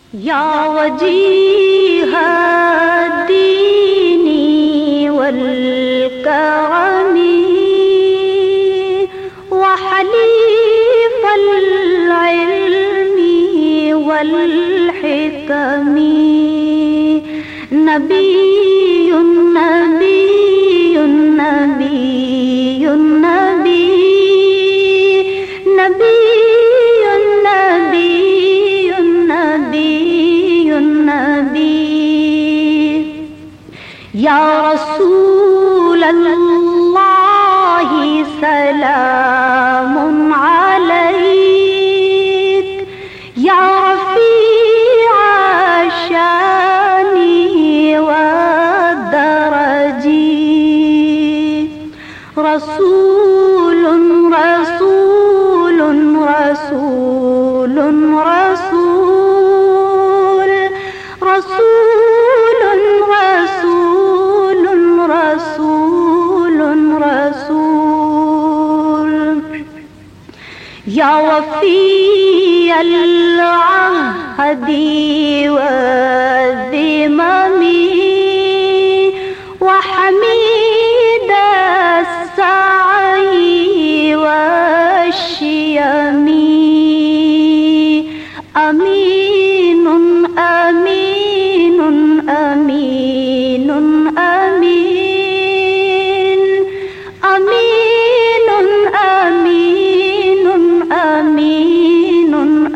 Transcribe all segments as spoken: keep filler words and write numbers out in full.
یا وجیہ الدین والکرم وحلیف العلم والحکم نبی نبی نبی نبی نبی یا رسول اللہ سلام علیک یا رفیع الشان والدرج رسول رسول رسول رسول رسول رسول رسول رسول یا وفی العہد والذمم وحمید السعی والشیم امین امین امین امین امین امین امین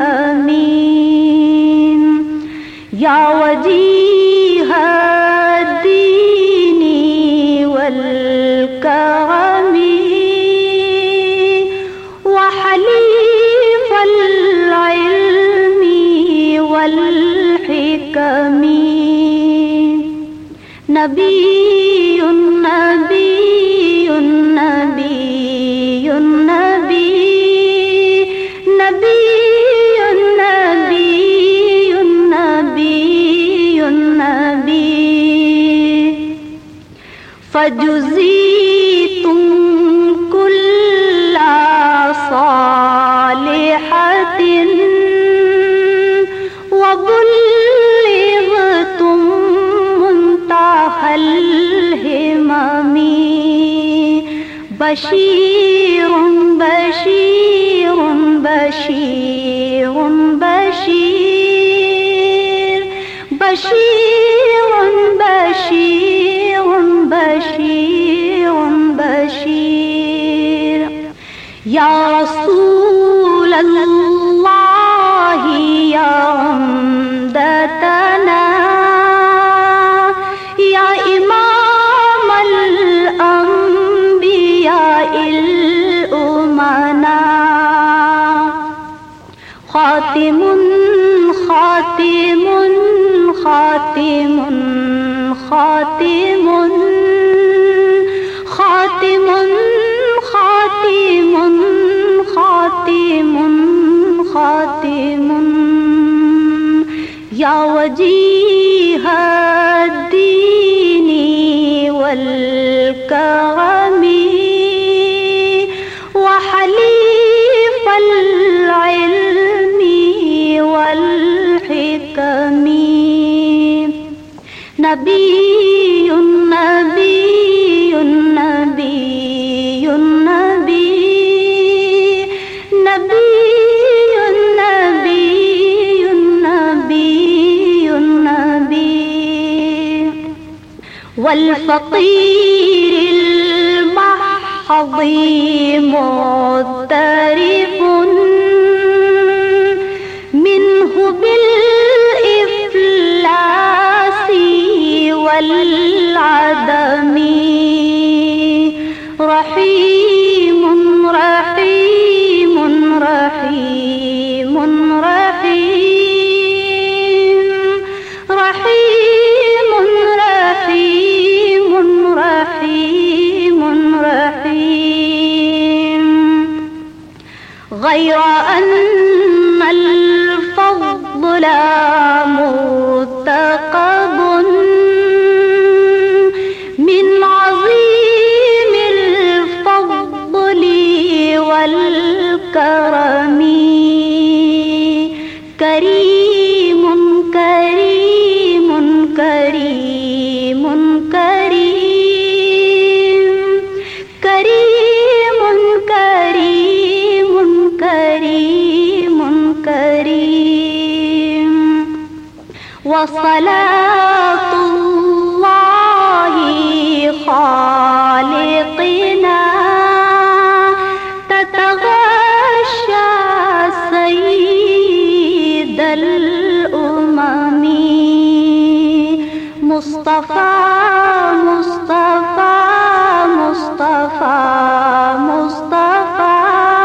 امین یا وجیہ الدین والکرم وحلیف العلم والحکم نبی نبی نبی نبی نبی نبی نبی فجزیتم کل صالحۃ وبلغتم منتہى الہمم بشیر بشیر بشیر بشیر بشیر بشیر بشیر بشیر یا رسول اللہ یا عمدتنا یا امام الانبیاء الامنا خاتم خاتم خاتم خاتم خاتم خاتم خاتم خاتم یا وجیہ الدین والکرم وحلیف العلم والحکم نبی نبی نبی نبی نبی والفقیر المحض مغترف منه بالإفلاس والعدم رحیم رحیم رحیم رحیم رحیم رحیم رحیم رحیم غیر ان الفضل مرتقب من عظیم الفضل والکرم کریم وصلاة الله خالقنا تتغشى سيد الأمم مصطفى مصطفى مصطفى مصطفى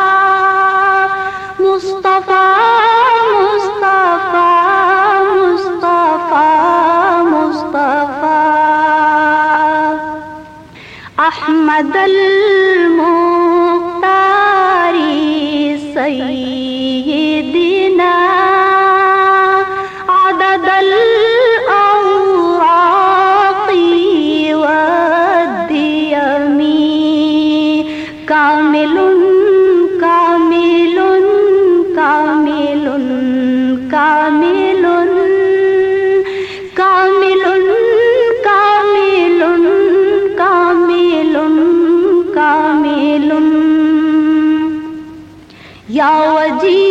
مصطفى مصطفى مصطفى مصطفى أحمد المختار سيدنا عدد الأوراق والديم كامل كامل كامل كامل كامل كامل كامل كامل يا وجيه